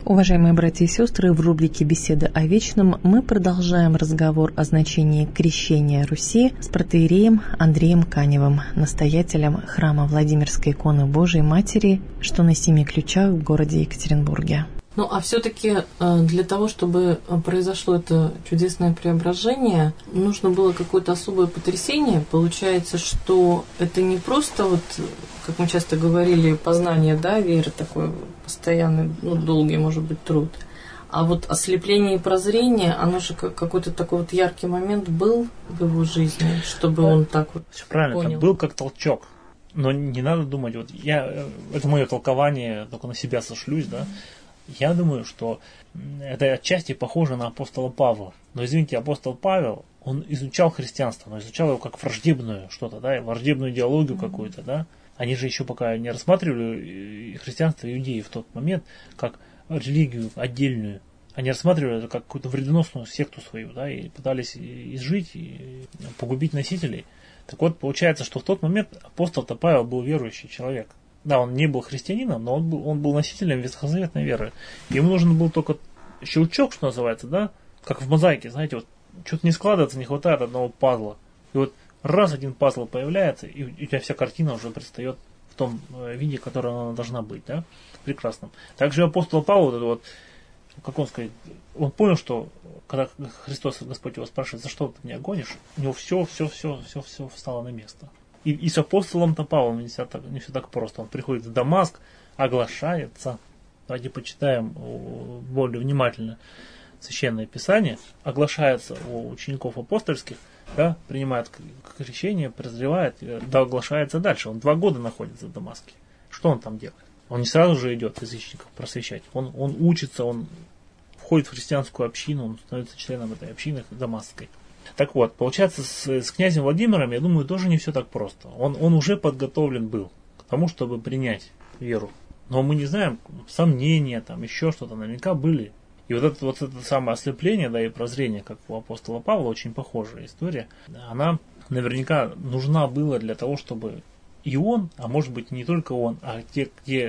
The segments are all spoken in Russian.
Уважаемые братья и сестры, в рубрике «Беседы о вечном» мы продолжаем разговор о значении крещения Руси с протоиереем Андреем Каневым, настоятелем храма Владимирской иконы Божией Матери, что на 7 ключах в городе Екатеринбурге. Ну, а все-таки для того, чтобы произошло это чудесное преображение, нужно было какое-то особое потрясение. Получается, что это не просто вот, как мы часто говорили, познание, да, веры, такой постоянный, долгий, может быть, труд. А вот ослепление и прозрение, оно же какой-то такой вот яркий момент был в его жизни, чтобы он так вот все правильно, понял. Это был как толчок. Но не надо думать, вот это мое толкование, только на себя сошлюсь, да. Я думаю, что это отчасти похоже на апостола Павла. Но, извините, апостол Павел, он изучал христианство, но изучал его как враждебную что-то, да, враждебную идеологию какую-то, да. Они же еще пока не рассматривали христианство и иудеи в тот момент как религию отдельную. Они рассматривали это как какую-то вредоносную секту свою, да, и пытались изжить, и погубить носителей. Так вот, получается, что в тот момент апостол-то Павел был верующий человек. Да, он не был христианином, но он был носителем ветхозаветной веры. Ему нужен был только щелчок, что называется, да, как в мозаике, знаете, вот что-то не складывается, не хватает одного пазла. И вот раз один пазл появляется, и у тебя вся картина уже предстает в том виде, в котором она должна быть, да, прекрасном. Также апостол Павел, вот, как он сказать, он понял, что когда Христос, Господь его спрашивает, за что ты меня гонишь, у него все встало на место. И с апостолом-то Павлом не все так просто. Он приходит в Дамаск, оглашается. Давайте почитаем более внимательно Священное Писание. Оглашается у учеников апостольских, да, принимает крещение, прозревает, да, оглашается дальше. Он 2 года находится в Дамаске. Что он там делает? Он не сразу же идет язычников просвещать. Он учится, он входит в христианскую общину, он становится членом этой общины дамасской. Так вот, получается, с князем Владимиром, я думаю, тоже не все так просто. Он уже подготовлен был к тому, чтобы принять веру. Но мы не знаем, сомнения, там еще что-то наверняка были. И вот это самое ослепление, да, и прозрение, как у апостола Павла, очень похожая история. Она наверняка нужна была для того, чтобы и он, а может быть не только он, а те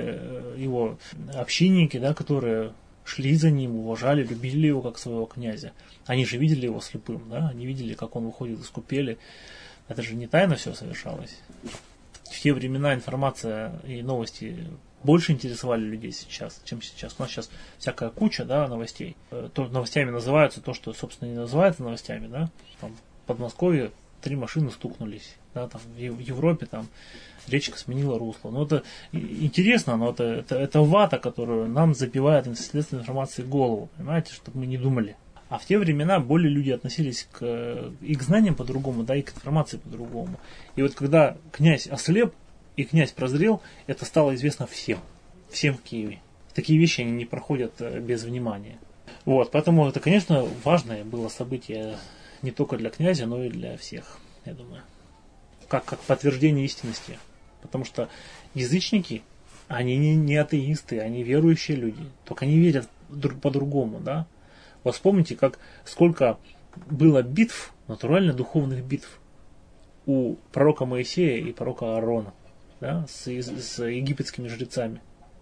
его общинники, да, которые шли за ним, уважали, любили его как своего князя. Они же видели его слепым, да? Они видели, как он выходит из купели. Это же не тайно все совершалось. В те времена информация и новости больше интересовали людей сейчас, чем сейчас. У нас сейчас всякая куча, да, новостей. То новостями называются то, что, собственно, не называется новостями, да. Там, в Подмосковье 3 машины стукнулись, да, там, в Европе там речка сменила русло. Ну, это интересно, но это вата, которую нам забивает следственной информацией голову, понимаете, чтобы мы не думали. А в те времена более люди относились и к знаниям по-другому, да, и к информации по-другому. И вот когда князь ослеп и князь прозрел, это стало известно всем в Киеве. Такие вещи они не проходят без внимания. Вот, поэтому это, конечно, важное было событие не только для князя, но и для всех, я думаю. Как подтверждение истинности. Потому что язычники, они не атеисты, они верующие люди. Только они верят по-другому, да. Вот вспомните, сколько было битв, натурально духовных битв у пророка Моисея и пророка Аарона, да, с египетскими жрецами.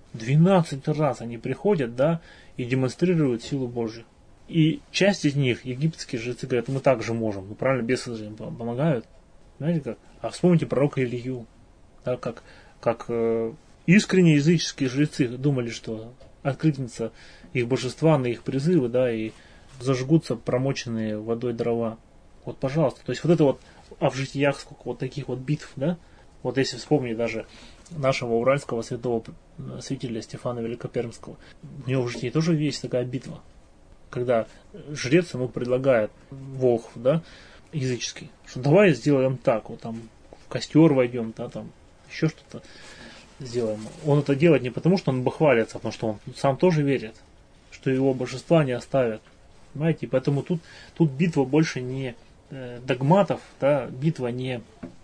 12 раз они приходят, да, и демонстрируют силу Божью. И часть из них, египетские жрецы, говорят, мы так же можем. Ну, правильно, бесы им помогают. Знаете как? А вспомните пророка Илью. Да, как искренние языческие жрецы думали, что откликнется их божества на их призывы, да, и зажгутся промоченные водой дрова. Вот, пожалуйста. То есть вот это вот, а в житиях сколько вот таких вот битв, да? Вот если вспомнить даже нашего уральского святого святителя Стефана Великопермского, у него в житии тоже есть такая битва, когда жрец ему предлагает волхв, да, языческий, что давай сделаем так, вот там в костер войдем, да, там еще что-то сделаем. Он это делает не потому, что он бахвалится, а потому что он сам тоже верит, что его божества не оставят. Понимаете? Поэтому тут битва больше не догматов, да, битва не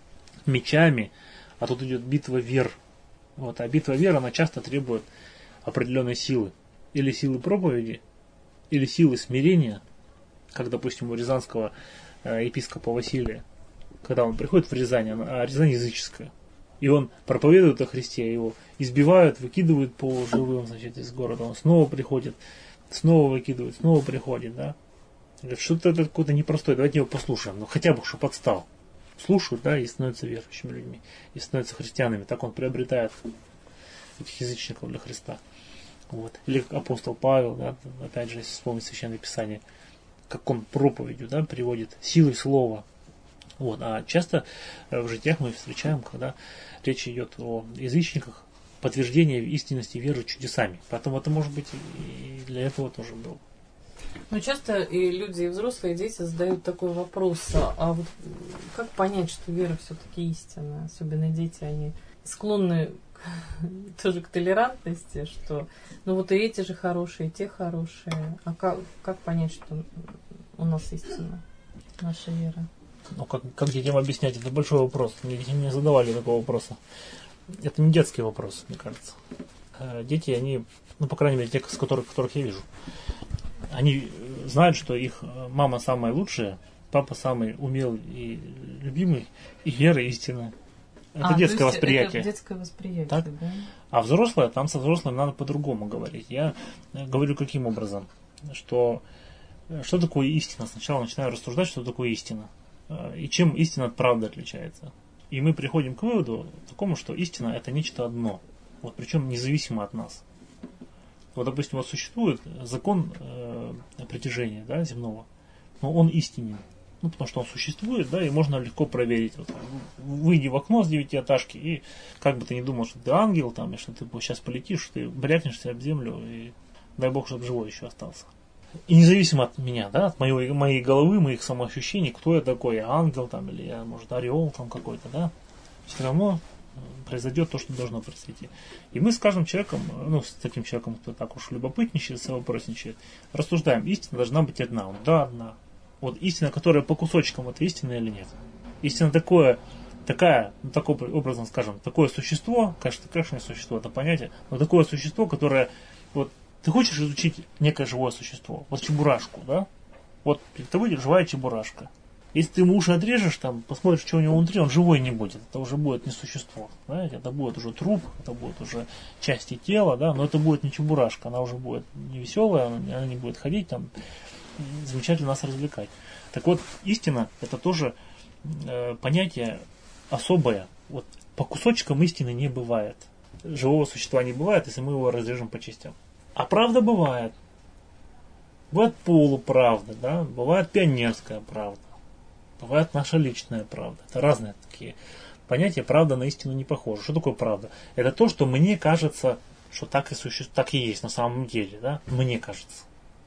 мечами, а тут идет битва вер. Вот, а битва вер, она часто требует определенной силы. Или силы проповеди, или силы смирения, как, допустим, у рязанского епископа Василия, когда он приходит в Рязань, а Рязань языческая. И он проповедует о Христе, его избивают, выкидывают полуживым, значит, из города. Он снова приходит, снова выкидывает, снова приходит, да. Говорит, что-то это какой-то непростой, давайте его послушаем, ну хотя бы, чтобы отстал. Слушают, да, и становятся верующими людьми, и становятся христианами. Так он приобретает этих язычников для Христа. Вот. Или апостол Павел, да, опять же, если вспомнить Священное Писание, как он проповедью, да, приводит силой слова. Вот. А часто в житиях мы встречаем, когда речь идет о язычниках, подтверждение истинности веры чудесами. Поэтому это может быть и для этого тоже было. Но часто и люди, и взрослые, и дети задают такой вопрос, а вот как понять, что вера все-таки истинная? Особенно дети, они склонны тоже к толерантности, что ну вот и эти же хорошие, и те хорошие. А как понять, что у нас истинна наша вера? Ну, как детям объяснять? Это большой вопрос. Мне дети не задавали такого вопроса. Это не детский вопрос, мне кажется. Дети, они, ну, по крайней мере, те, которых я вижу, они знают, что их мама самая лучшая, папа самый умелый и любимый, и вера истинная. Это детское восприятие. Это детское восприятие, так? Да? А взрослое, там со взрослым надо по-другому говорить. Я говорю каким образом, что такое истина. Сначала начинаю рассуждать, что такое истина. И чем истина от правды отличается. И мы приходим к выводу такому, что истина это нечто одно. Вот, причем независимо от нас. Вот, допустим, вот существует закон притяжения, да, земного, но он истинен. Ну, потому что он существует, да, и можно легко проверить. Вот, выйди в окно с 9-этажки, и как бы ты ни думал, что ты ангел, там, и что ты сейчас полетишь, что ты брякнешься об землю, и дай Бог, чтобы живой еще остался. И независимо от меня, да, от моей головы, моих самоощущений, кто я такой, я ангел там, или я, может, ореол там какой-то, да, все равно произойдет то, что должно произойти. И мы с каждым человеком, ну, с таким человеком, кто так уж любопытничает, совопросничает, рассуждаем, истина должна быть одна. Он, да, одна. Вот истина, которая по кусочкам, это истина или нет? Истина такое, ну, такое, образно скажем, такое существо, конечно, не существо, это понятие, но такое существо, которое, вот, ты хочешь изучить некое живое существо, вот чебурашку, да? Вот перед тобой живая чебурашка. Если ты ему уши отрежешь, там, посмотришь, что у него внутри, он живой не будет. Это уже будет не существо. Знаете? Это будет уже труп, это будет уже части тела, да, но это будет не чебурашка, она уже будет не веселая, она не будет ходить там, замечательно нас развлекать. Так вот, истина это тоже понятие особое. Вот по кусочкам истины не бывает. Живого существа не бывает, если мы его разрежем по частям. А правда бывает. Бывает полуправда, да, бывает пионерская правда. Бывает наша личная правда. Это разные такие понятия. Правда на истину не похожа. Что такое правда? Это то, что мне кажется, что так и существует, так и есть на самом деле. Да? Мне кажется.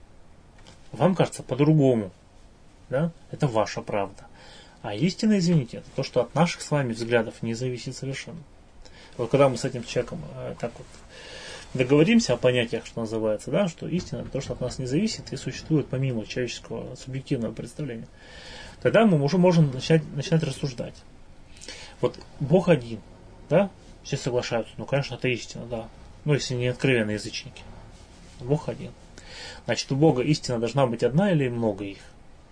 Вам кажется по-другому. Да? Это ваша правда. А истина, извините, это то, что от наших с вами взглядов не зависит совершенно. Вот когда мы с этим человеком так вот договоримся о понятиях, что называется, да, что истина это то, что от нас не зависит и существует помимо человеческого субъективного представления. Тогда мы уже можем начинать рассуждать. Вот Бог один, да? Все соглашаются, ну, конечно, это истина, да. Ну, если не откровенные язычники. Бог один. Значит, у Бога истина должна быть одна или много их?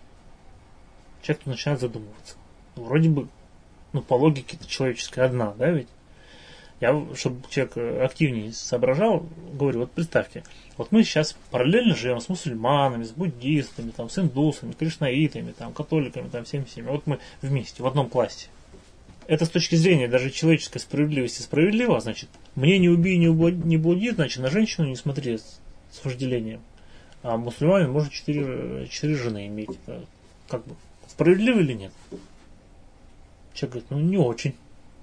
Человек тут начинает задумываться. Вроде бы, ну, по логике это человеческая одна, да, ведь? Я, чтобы человек активнее соображал, говорю, вот представьте, вот мы сейчас параллельно живем с мусульманами, с буддистами, там, с индусами, кришнаитами, там, католиками, там, всеми. Вот мы вместе, в одном классе. Это с точки зрения даже человеческой справедливости справедливо, значит, мне не убей, не блуди, значит, на женщину не смотри с вожделением. А мусульманин может 4 жены иметь. Это как бы справедливо или нет? Человек говорит, ну не очень.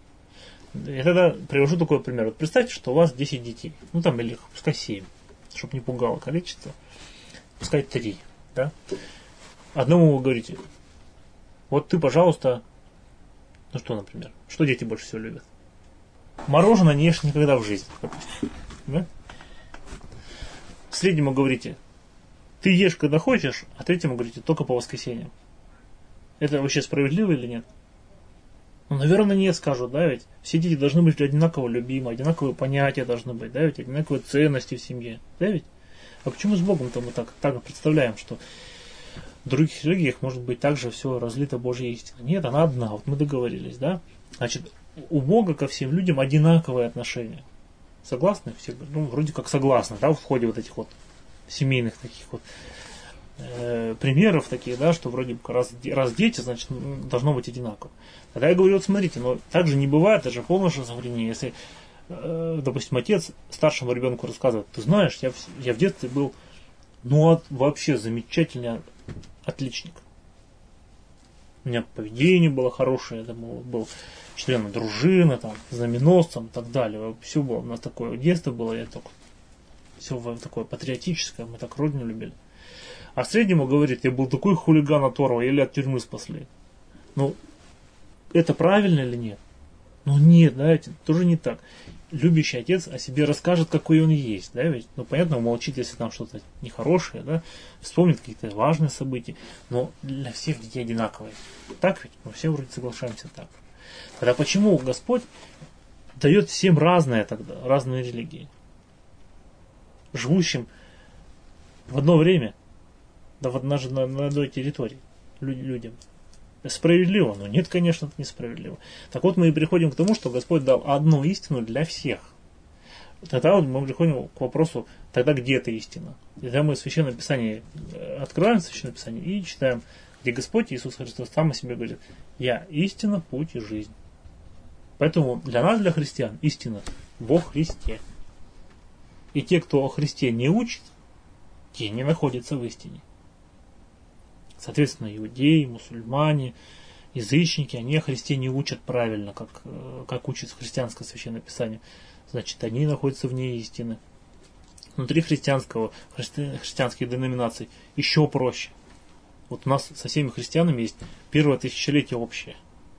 Я тогда привожу такой пример. Вот представьте, что у вас 10 детей. Ну там или пускай 7, чтобы не пугало количество. Пускай 3. Да? Одному вы говорите, вот ты, пожалуйста, ну что, например, что дети больше всего любят? Мороженое не ешь никогда в жизни. Да? Среднему говорите, ты ешь когда хочешь, а третьему говорите, только по воскресеньям. Это вообще справедливо или нет? Ну, наверное, нет, скажут, да, ведь все дети должны быть одинаково любимы, одинаковые понятия должны быть, да, ведь одинаковые ценности в семье, да, ведь? А почему с Богом-то мы так представляем, что в других религиях может быть также все разлито Божья истина? Нет, она одна, вот мы договорились, да? Значит, у Бога ко всем людям одинаковое отношение. Согласны? Все, ну, вроде как согласны, да, в ходе вот этих вот семейных таких вот примеров таких, да, что вроде бы раз дети, значит, должно быть одинаково. Тогда я говорю, вот смотрите, но так же не бывает, это же полная шизофрения, если, допустим, отец старшему ребенку рассказывает, ты знаешь, я в детстве был, ну, вообще замечательный отличник. У меня поведение было хорошее, я был членом дружины, там, знаменосцем и так далее. Все было, у нас такое детство было, я только все такое патриотическое, мы так родину любили. А среднему говорит, я был такой хулиган оторван, или от тюрьмы спасли. Ну, это правильно или нет? Ну нет, да, это тоже не так. Любящий отец о себе расскажет, какой он есть, да, ведь, ну, понятно, умолчит, если там что-то нехорошее, да, вспомнит какие-то важные события, но для всех детей одинаковые. Так ведь? Мы все вроде соглашаемся так. Тогда почему Господь дает всем разные тогда, разные религии? Живущим в одно время, да, на одной территории людям. Справедливо? Но нет, конечно, это несправедливо. Так вот, мы и приходим к тому, что Господь дал одну истину для всех. Тогда вот мы приходим к вопросу, тогда где эта истина? И тогда мы в Священном Писании открываем Священное Писание и читаем, где Господь Иисус Христос сам о себе говорит, «Я истина, путь и жизнь». Поэтому для нас, для христиан, истина во Христе. И те, кто о Христе не учит, те не находятся в истине. Соответственно, иудеи, мусульмане, язычники, они о Христе не учат правильно, как учит христианское Священное Писание. Значит, они находятся вне истины. Внутри христианских деноминаций еще проще. Вот у нас со всеми христианами есть первое тысячелетие общее.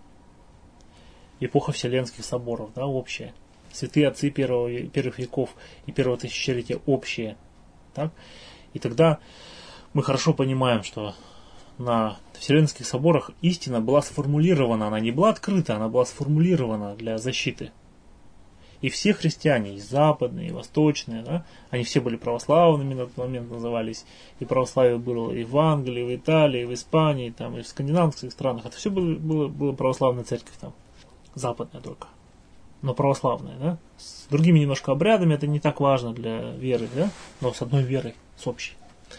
Эпоха Вселенских соборов, да, общая. Святые отцы первых веков и первого тысячелетия общие. Так? И тогда мы хорошо понимаем, что на Вселенских соборах истина была сформулирована, она не была открыта, она была сформулирована для защиты. И все христиане, и западные, и восточные, да, они все были православными на тот момент назывались, и православие было и в Англии, и в Италии, и в Испании, там, и в скандинавских странах. Это все было православная церковь там, западная только, но православная, да. С другими немножко обрядами, это не так важно для веры, да, но с одной верой, с общей.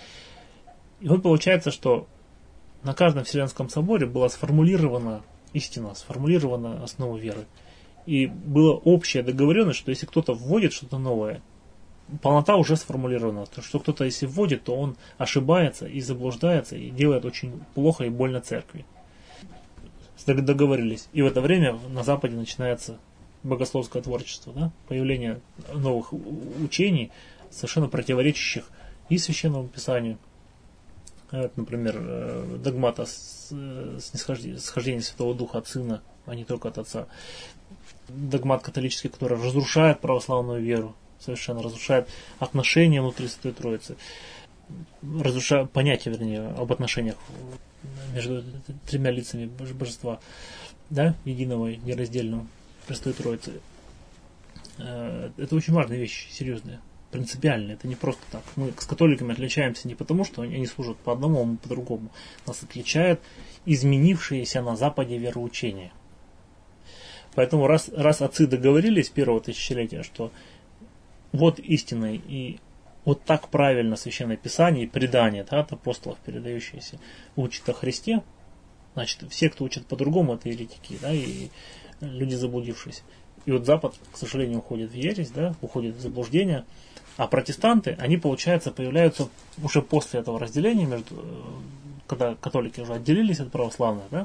И вот получается, что на каждом Вселенском соборе была сформулирована истина, сформулирована основа веры. И была общая договоренность, что если кто-то вводит что-то новое, полнота уже сформулирована. То, что кто-то если вводит, то он ошибается и заблуждается, и делает очень плохо и больно церкви. Договорились. И в это время на Западе начинается богословское творчество, да? Появление новых учений, совершенно противоречащих и Священному Писанию. Например, догмата схождения Святого Духа от Сына, а не только от Отца. Догмат католический, который разрушает православную веру, совершенно разрушает отношения внутри Святой Троицы, разрушает понятие, вернее, об отношениях между тремя лицами Божества, да, единого и нераздельного Святой Троицы. Это очень важная вещь, серьезная, принципиальная. Это не просто так. Мы с католиками отличаемся не потому, что они служат по одному, а мы по другому. Нас отличает изменившееся на Западе вероучение. Поэтому раз отцы договорились первого тысячелетия, что вот истина и вот так правильно Священное Писание и предание, да, от апостолов передающиеся, учат о Христе, значит, все, кто учат по-другому, это еретики, да, и люди заблудившиеся. И вот Запад, к сожалению, уходит в ересь, да, уходит в заблуждение, а протестанты, они, получается, появляются уже после этого разделения, когда католики уже отделились от православных, да,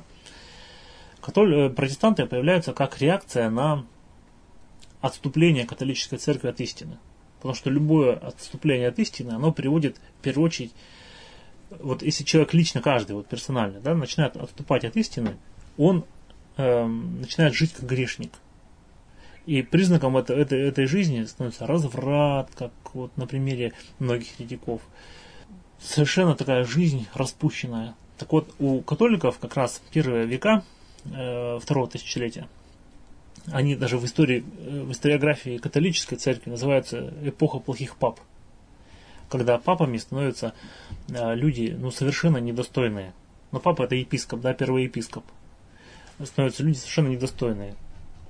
протестанты появляются как реакция на отступление католической церкви от истины. Потому что любое отступление от истины, оно приводит, в первую очередь, вот если человек лично, каждый, вот персонально, да, начинает отступать от истины, он начинает жить как грешник. И признаком этой жизни становится разврат, как вот на примере многих еретиков. Совершенно такая жизнь распущенная. Так вот, у католиков как раз первые века второго тысячелетия, они даже в историографии католической церкви называются эпоха плохих пап. Когда папами становятся люди, совершенно недостойные. Но папа это епископ, да, первый епископ. Становятся люди совершенно недостойные.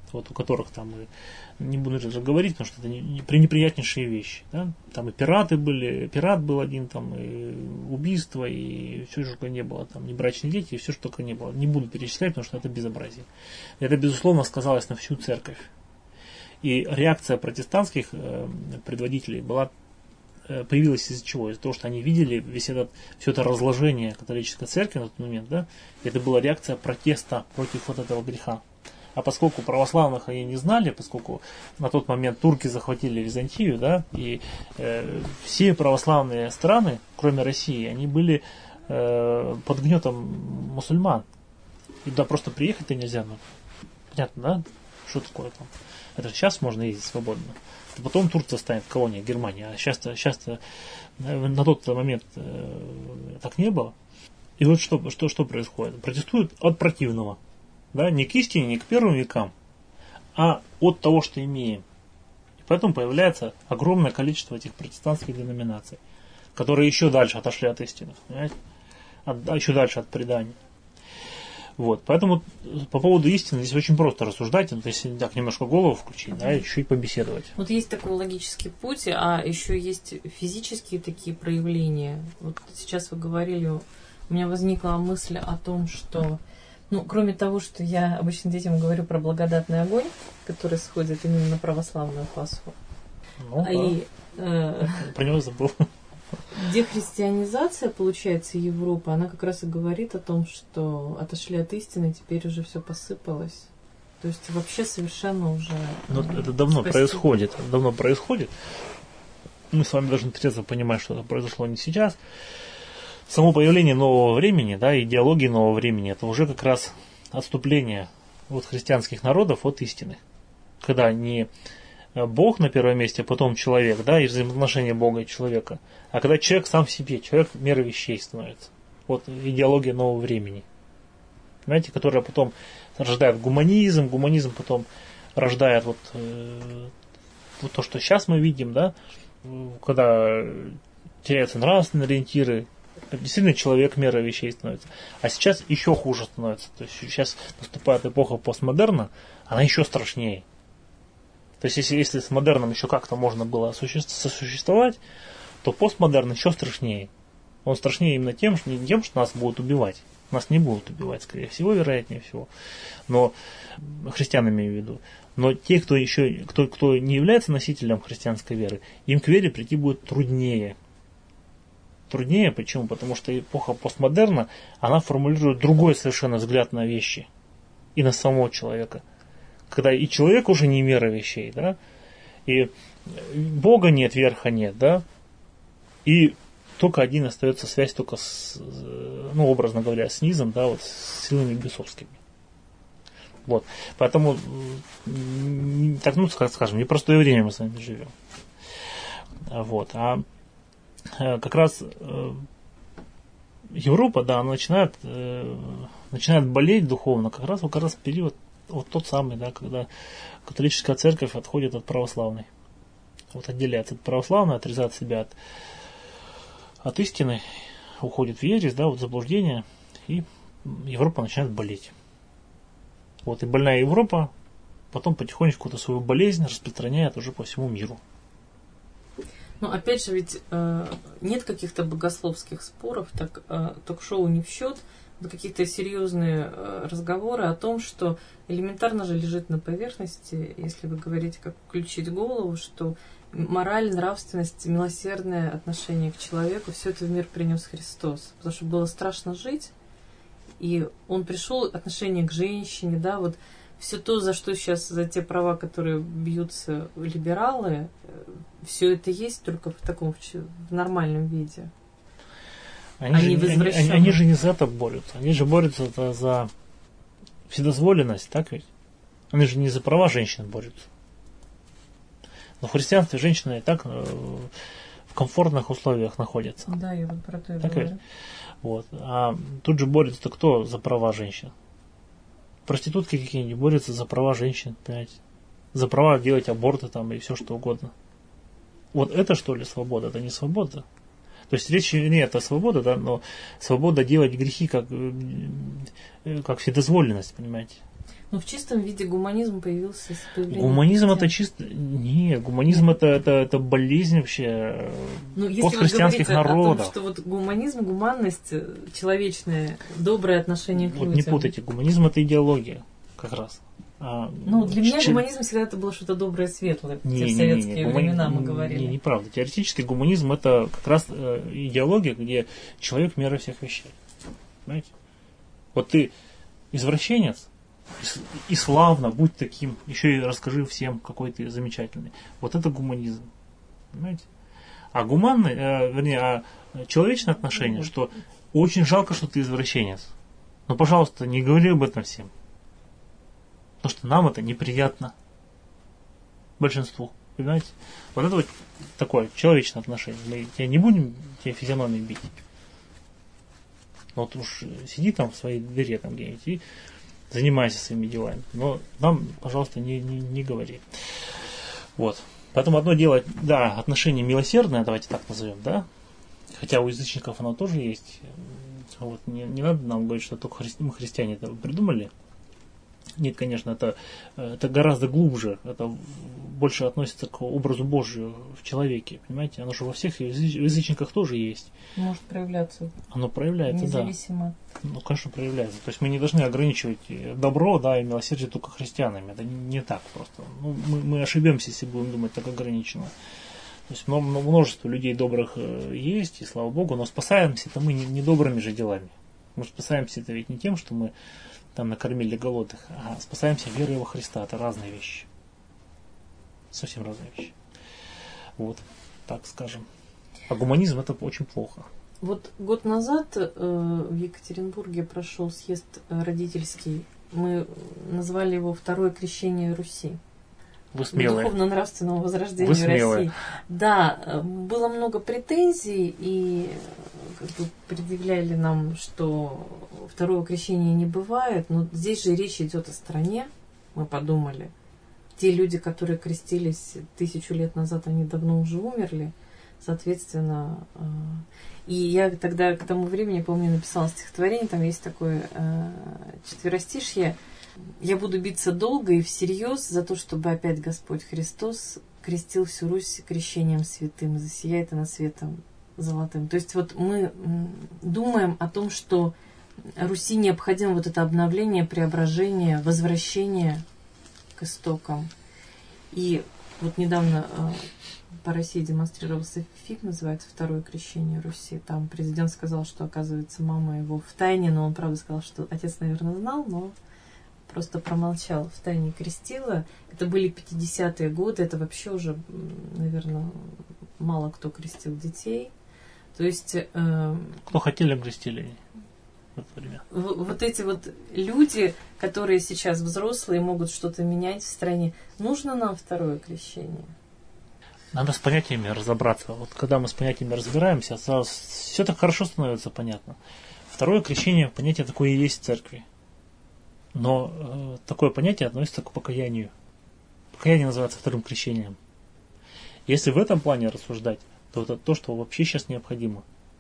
вот у которых там, не буду даже говорить, потому что это пренеприятнейшие вещи. Да? Там и пираты были, пират был один, там и убийство, и все, что только не было, там небрачные дети, и все, что только не было. Не буду перечислять, потому что это безобразие. Это, безусловно, сказалось на всю церковь. И реакция протестантских предводителей появилась из-за чего? Из-за того, что они видели все это разложение католической церкви на тот момент, да? Это была реакция протеста против вот этого греха. А поскольку православных они не знали, поскольку на тот момент турки захватили Византию, да, и все православные страны, кроме России, они были под гнетом мусульман. И туда просто приехать-то нельзя. Ну, понятно, да? Что такое там? Это сейчас можно ездить свободно. А потом Турция станет колонией Германии. А сейчас на тот момент так не было. И вот что происходит? Протестуют от противного. Да? Не к истине, не к первым векам, а от того, что имеем. И поэтому появляется огромное количество этих протестантских деноминаций, которые еще дальше отошли от истины. Понимаете? Еще дальше от предания. Вот, поэтому по поводу истины здесь очень просто рассуждать, если так немножко голову включить, да, еще и побеседовать. Вот есть такой логический путь, а еще есть физические такие проявления. Вот сейчас вы говорили, у меня возникла мысль о том, что, кроме того, что я обычно детям говорю про благодатный огонь, который сходит именно на православную Пасху. Про него забыл. Дехристианизация, получается, Европы, она как раз и говорит о том, что отошли от истины, теперь уже все посыпалось. То есть вообще совершенно уже... это давно происходит. Мы с вами должны трезво понимать, что это произошло не сейчас. Само появление нового времени, да, идеологии нового времени, это уже как раз отступление от христианских народов от истины. Когда не Бог на первом месте, а потом человек, да, и взаимоотношения Бога и человека. А когда человек сам в себе, человек мера вещей становится. Вот идеология нового времени. Понимаете, которая потом рождает гуманизм потом рождает вот то, что сейчас мы видим, да, когда теряются нравственные ориентиры, действительно человек мера вещей становится. А сейчас еще хуже становится. То есть сейчас наступает эпоха постмодерна, она еще страшнее. То есть, если с модерном еще как-то можно было сосуществовать, то постмодерн еще страшнее. Он страшнее именно тем, что не тем, что нас будут убивать. Нас не будут убивать, скорее всего, вероятнее всего. Но христиан имею в виду. Но те, кто не является носителем христианской веры, им к вере прийти будет труднее. Труднее почему? Потому что эпоха постмодерна, она формулирует другой совершенно взгляд на вещи и на самого человека. Когда и человек уже не мера вещей, да, и Бога нет, верха нет, да, и только один остается связь только с, образно говоря, с низом, да, вот с силами бесовскими. Вот. Поэтому, так, как скажем, непростое время мы с вами живем. Вот. А как раз Европа, да, она начинает болеть духовно, как раз в период вот тот самый, да, когда католическая церковь отходит от православной. Вот отделяется от православной, отрезает себя от истины, уходит в ересь, да, вот заблуждение, и Европа начинает болеть. Вот и больная Европа потом потихонечку эту свою болезнь распространяет уже по всему миру. Опять же, ведь нет каких-то богословских споров, так ток-шоу не в счет, какие-то серьезные разговоры о том, что элементарно же лежит на поверхности, если вы говорите, как включить голову, что мораль, нравственность, милосердное отношение к человеку, все это в мир принес Христос. Потому что было страшно жить, и Он пришел, отношение к женщине, да, вот все то, за что сейчас, за те права, которые бьются либералы, все это есть только в таком, в нормальном виде. Они же не за это борются. Они же борются за вседозволенность, так ведь? Они же не за права женщин борются. Но в христианстве женщина и так в комфортных условиях находится. Да, я вот про это и так говорю. Ведь? Вот. А тут же борется кто за права женщин? Проститутки какие-нибудь борются за права женщин, понимаете? За права делать аборты там и все что угодно. Вот это что ли свобода? Это не свобода. То есть речь нет о свободе, да, но свобода делать грехи как вседозволенность, понимаете? Но в чистом виде гуманизм появился с появлением Гуманизм христиан. это чисто... Не, гуманизм это болезнь вообще Если постхристианских вы говорите народов. о том, что вот гуманизм, гуманность, человечное, доброе отношение к людям. Вот не путайте, гуманизм это идеология, как раз. Для меня гуманизм всегда это было что-то доброе, светлое. В те советские времена мы говорили. Неправда. Теоретически гуманизм это как раз идеология, где человек мера всех вещей. Понимаете? Вот ты извращенец, и славно, будь таким, еще и расскажи всем, какой ты замечательный. Вот это гуманизм. Понимаете? А гуманное, человечное отношение, что очень жалко, что ты извращенец. Но, пожалуйста, не говори об этом всем. Потому что нам это неприятно. Большинству. Понимаете? Вот это вот такое человечное отношение. Мы тебя не будем тебе физиономией бить. Вот уж сиди там в своей дыре там где-нибудь и занимайся своими делами. Но нам, пожалуйста, не говори. Вот. Поэтому одно дело, да, отношение милосердное, давайте так назовем, да. Хотя у язычников оно тоже есть. Вот. Не надо нам говорить, что только мы христиане это придумали. Нет, конечно, это гораздо глубже. Это больше относится к образу Божию в человеке. Понимаете? Оно же во всех язычниках тоже есть. Может проявляться. Оно проявляется, независимо. Да. Ну, конечно, проявляется. То есть мы не должны ограничивать добро, да, и милосердие только христианами. Это не так просто. Ну, мы ошибемся, если будем думать так ограниченно. То есть множество людей добрых есть, и слава Богу, но спасаемся-то мы не добрыми же делами. Мы спасаемся это ведь не тем, что мы там накормили голодных, а спасаемся верой во Христа. Это разные вещи. Совсем разные вещи. Вот, так скажем. А гуманизм это очень плохо. Вот год назад в Екатеринбурге прошел съезд родительский. Мы назвали его «Второе крещение Руси». Вы смелые. Духовно-нравственного возрождения России. Да, было много претензий, и предъявляли нам, что второго крещения не бывает. Но здесь же речь идет о стране, мы подумали. Те люди, которые крестились 1000 лет назад, они давно уже умерли. Соответственно, и я тогда к тому времени, помню, написала стихотворение, там есть такое четверостишье. «Я буду биться долго и всерьез за то, чтобы опять Господь Христос крестил всю Русь крещением святым, засияет она светом золотым». То есть вот мы думаем о том, что Руси необходимо вот это обновление, преображение, возвращение к истокам. И вот недавно по России демонстрировался фильм, называется «Второе крещение Руси». Там президент сказал, что, оказывается, мама его в тайне, но он, правда, сказал, что отец, наверное, знал, но просто промолчал, в тайне крестила. Это были 50-е годы, это вообще уже, наверное, мало кто крестил детей. То есть... Кто хотели, крестили. Вот эти вот люди, которые сейчас взрослые, могут что-то менять в стране. Нужно нам второе крещение? Надо с понятиями разобраться. Вот когда мы с понятиями разбираемся, сразу все так хорошо становится понятно. Второе крещение, понятие такое и есть в церкви. Но такое понятие относится к покаянию. Покаяние называется вторым крещением. Если в этом плане рассуждать, то это то, что вообще сейчас необходимо.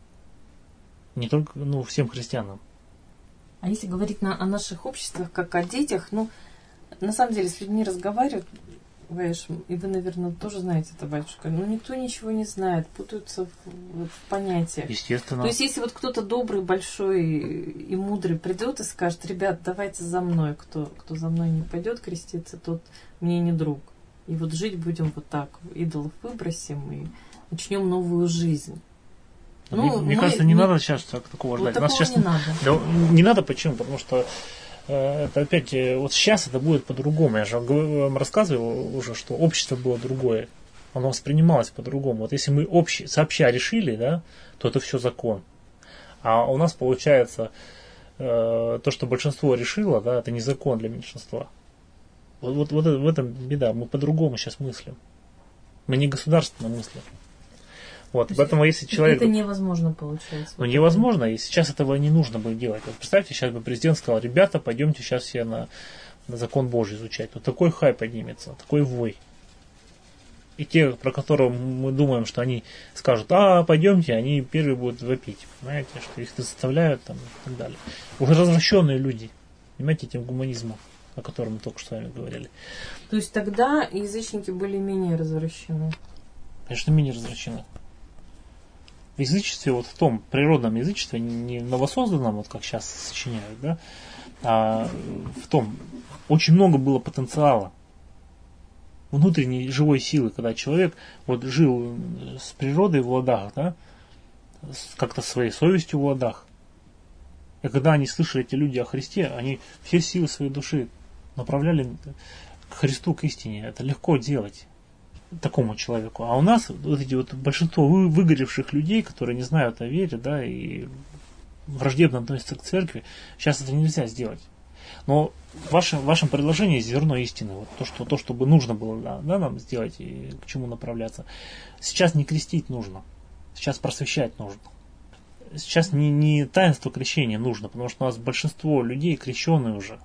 Не только всем христианам. А если говорить о наших обществах, как о детях, на самом деле с людьми разговаривают, и вы, наверное, тоже знаете это, батюшка, но никто ничего не знает, путаются в понятиях. Естественно. То есть, если вот кто-то добрый, большой и мудрый придет и скажет: ребят, давайте за мной, кто за мной не пойдет креститься, тот мне не друг. И вот жить будем вот так, идолов выбросим и начнем новую жизнь. Мне кажется, не надо сейчас такого ждать. Такого сейчас не надо. Не надо, почему? Потому что это опять, вот сейчас это будет по-другому. Я же вам рассказывал уже, что общество было другое. Оно воспринималось по-другому. Вот если мы сообща решили, да, то это все закон. А у нас получается то, что большинство решило, да, это не закон для меньшинства. Вот в этом беда. Мы по-другому сейчас мыслим. Мы не государственно мыслим. Вот, поэтому если человек... Это невозможно получается. Невозможно, и сейчас этого не нужно будет делать. Вот представьте, сейчас бы президент сказал: ребята, пойдемте сейчас все на закон Божий изучать. Вот такой хай поднимется, такой вой. И те, про которых мы думаем, что они скажут: пойдемте, они первые будут вопить. Понимаете, что их заставляют там, и так далее. Уже развращенные люди, понимаете, этим гуманизмом. о котором мы только что с вами говорили. То есть тогда язычники были менее развращены? Конечно, менее развращены. В язычестве, вот в том природном язычестве, не новосозданном, вот как сейчас сочиняют, да, а в том очень много было потенциала, внутренней живой силы, когда человек вот жил с природой в ладах, да, как-то своей совестью в ладах. И когда они слышали, эти люди, о Христе, они все силы своей души направляли к Христу, к истине. Это легко делать такому человеку. А у нас вот эти вот большинство выгоревших людей, которые не знают о вере, да, и враждебно относятся к церкви, сейчас это нельзя сделать. Но в вашем предложении зерно истины, вот то, что бы нужно было, да, нам сделать и к чему направляться. Сейчас не крестить нужно, сейчас просвещать нужно. Сейчас не таинство крещения нужно, потому что у нас большинство людей крещенные уже.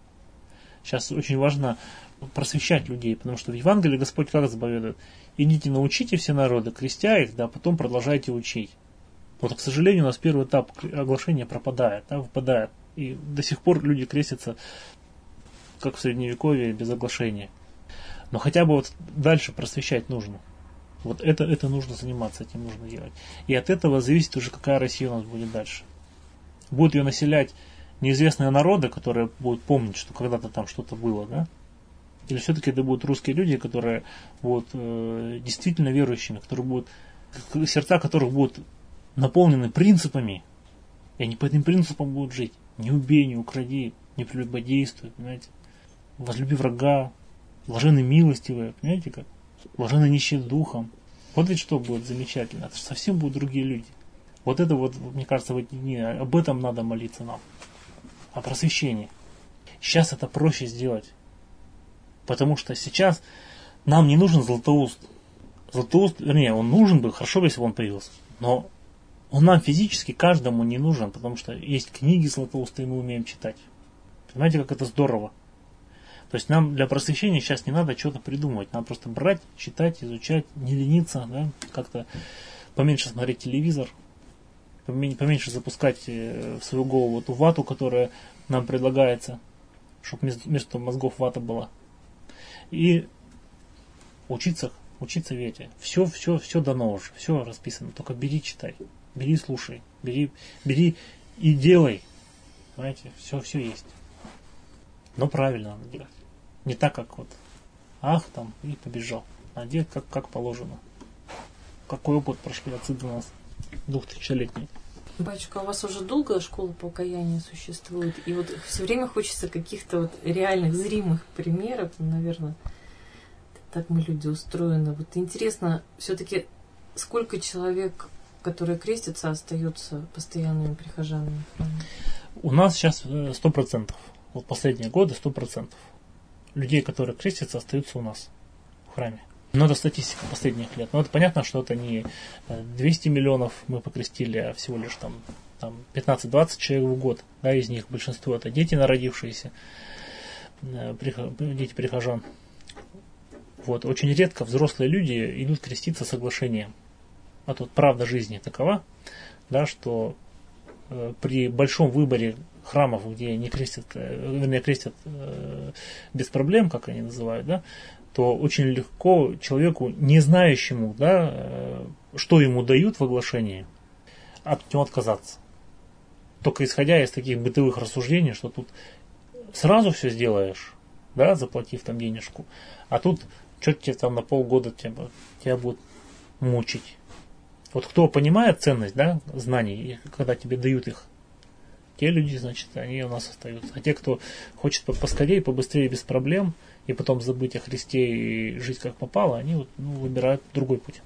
Сейчас очень важно просвещать людей, потому что в Евангелии Господь как заповедует: идите научите все народы, крестя их, да, потом продолжайте учить. Вот, к сожалению, у нас первый этап оглашения пропадает, да, выпадает. И до сих пор люди крестятся, как в Средневековье, без оглашения. Но хотя бы вот дальше просвещать нужно. Вот это нужно заниматься, этим нужно делать. И от этого зависит уже, какая Россия у нас будет дальше. Будут ее населять неизвестные народы, которые будут помнить, что когда-то там что-то было, да? Или все-таки это будут русские люди, которые будут действительно верующими, которые будут, сердца которых будут наполнены принципами, и они по этим принципам будут жить. Не убей, не укради, не прелюбодействуй, понимаете? Возлюби врага, блаженны милостивые, понимаете как? Блаженны нищие духом. Вот ведь что будет замечательно. Это же совсем будут другие люди. Вот это вот, мне кажется, в эти дни об этом надо молиться нам. О просвещении. Сейчас это проще сделать. Потому что сейчас нам не нужен Златоуст. Златоуст, вернее, он нужен бы, хорошо бы, если бы он появился. Но он нам физически каждому не нужен, потому что есть книги Златоуста, и мы умеем читать. Понимаете, как это здорово? То есть нам для просвещения сейчас не надо что-то придумывать. Надо просто брать, читать, изучать, не лениться, да? Как-то поменьше смотреть телевизор, поменьше запускать в свою голову эту вату, которая нам предлагается, чтобы вместо мозгов вата была. И учиться верить. Все дано уже, все расписано. Только бери, читай, бери, слушай, бери и делай. Понимаете, все есть. Но правильно надо делать. Не так, как вот там и побежал. А делать как положено. Какой опыт прошли отцы до нас 2000-летний. Батюшка, у вас уже долго школа покаяния существует? И вот все время хочется каких-то вот реальных, зримых примеров, наверное. Так мы люди устроены. Вот интересно, все-таки сколько человек, которые крестятся, остаются постоянными прихожанами? У нас сейчас 100%. Вот последние годы 100%. Людей, которые крестятся, остаются у нас в храме. Но это статистика последних лет. Но это понятно, что это не 200 миллионов мы покрестили, а всего лишь там 15-20 человек в год. Да, из них большинство это дети народившиеся, дети прихожан. Вот. Очень редко взрослые люди идут креститься соглашением. А тут правда жизни такова, да, что при большом выборе храмов, где не крестят, вернее, крестят без проблем, как они называют, да, то очень легко человеку, не знающему, да, что ему дают в оглашении, от него отказаться. Только исходя из таких бытовых рассуждений, что тут сразу все сделаешь, да, заплатив там денежку, а тут что-то тебе там на полгода тебя будут мучить. Вот кто понимает ценность, да, знаний, когда тебе дают их, те люди, значит, они у нас остаются. А те, кто хочет поскорее, побыстрее, без проблем, и потом забыть о Христе и жить как попало, они вот, выбирают другой путь.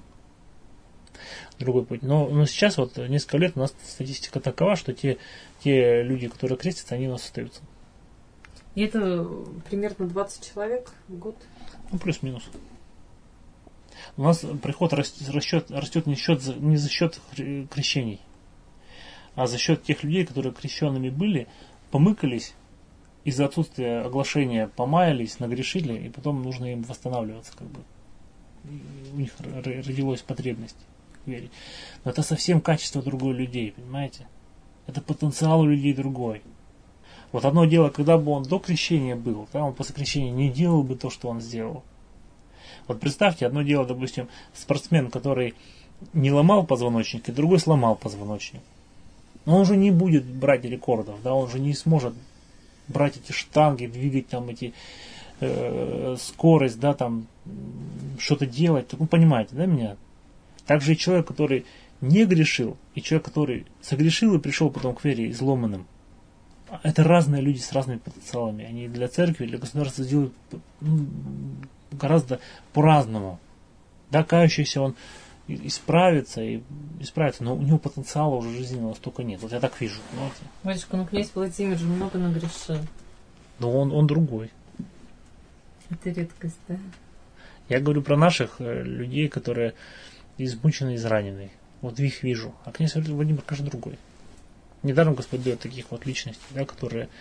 Но сейчас вот несколько лет у нас статистика такова, что те люди, которые крестятся, они у нас остаются. И это примерно 20 человек в год? Плюс-минус. У нас приход растет не за счет крещений, а за счет тех людей, которые крещенными были, помыкались, из-за отсутствия оглашения помаялись, нагрешили, и потом нужно им восстанавливаться, как бы. И у них родилась потребность верить. Но это совсем качество другой людей, понимаете? Это потенциал у людей другой. Вот одно дело, когда бы он до крещения был, да, он после крещения не делал бы то, что он сделал. Вот представьте, одно дело, допустим, спортсмен, который не ломал позвоночник, и другой сломал позвоночник. Но он уже не будет брать рекордов, да, он уже не сможет брать эти штанги, двигать там эти скорость, да, там что-то делать. Ну, понимаете, да, меня? Также и человек, который не грешил, и человек, который согрешил и пришел потом к вере изломанным. Это разные люди с разными потенциалами. Они для церкви, для государства делают гораздо по-разному. Да, кающийся он исправится, но у него потенциала уже жизненного столько нет. Вот я так вижу, понимаете? Батюшка, ну князь Владимир же много нагрешил. Но он другой. Это редкость, да? Я говорю про наших людей, которые измучены, изранены. Вот их вижу. А князь Владимир, конечно, другой. Недаром Господь дает таких вот личностей, да, которые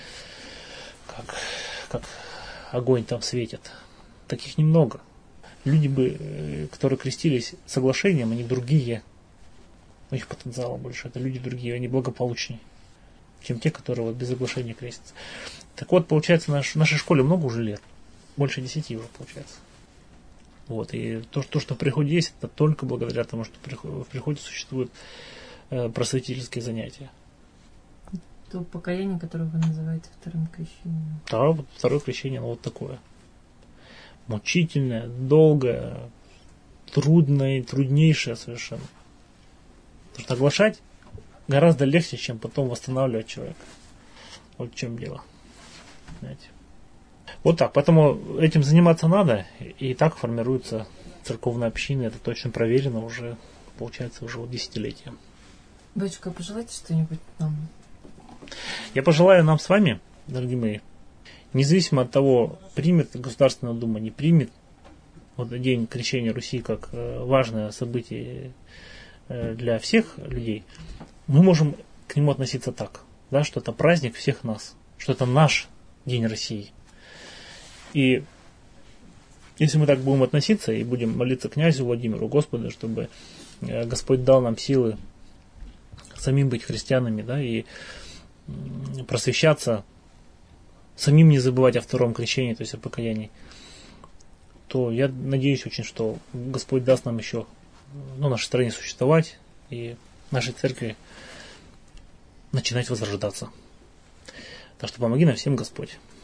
как огонь там светят. Таких немного. Люди бы, которые крестились соглашением, они другие. У них потенциала больше. Это люди другие, они благополучнее, чем те, которые вот без соглашения крестятся. Так вот, получается, в нашей школе много уже лет. Больше 10 уже получается. Вот. И то, что в приходе есть, это только благодаря тому, что в приходе существуют просветительские занятия. То покаяние, которое вы называете вторым крещением. Да, вот второе крещение, оно вот такое. Мучительное, долгое, трудное, труднейшее совершенно. Потому что оглашать гораздо легче, чем потом восстанавливать человека. Вот в чем дело. Знаете. Вот так. Поэтому этим заниматься надо. И так формируется церковная община. Это точно проверено уже, получается, уже десятилетия. Батюшка, пожелайте что-нибудь нам? Я пожелаю нам с вами, дорогие мои, независимо от того, примет Государственная Дума, не примет вот день крещения Руси как важное событие для всех людей, мы можем к нему относиться так, да, что это праздник всех нас, что это наш День России. И если мы так будем относиться и будем молиться князю Владимиру, Господу, чтобы Господь дал нам силы самим быть христианами, да, и просвещаться, самим не забывать о втором крещении, то есть о покаянии, то я надеюсь очень, что Господь даст нам еще в нашей стране существовать и нашей церкви начинать возрождаться. Так что помоги нам всем, Господь.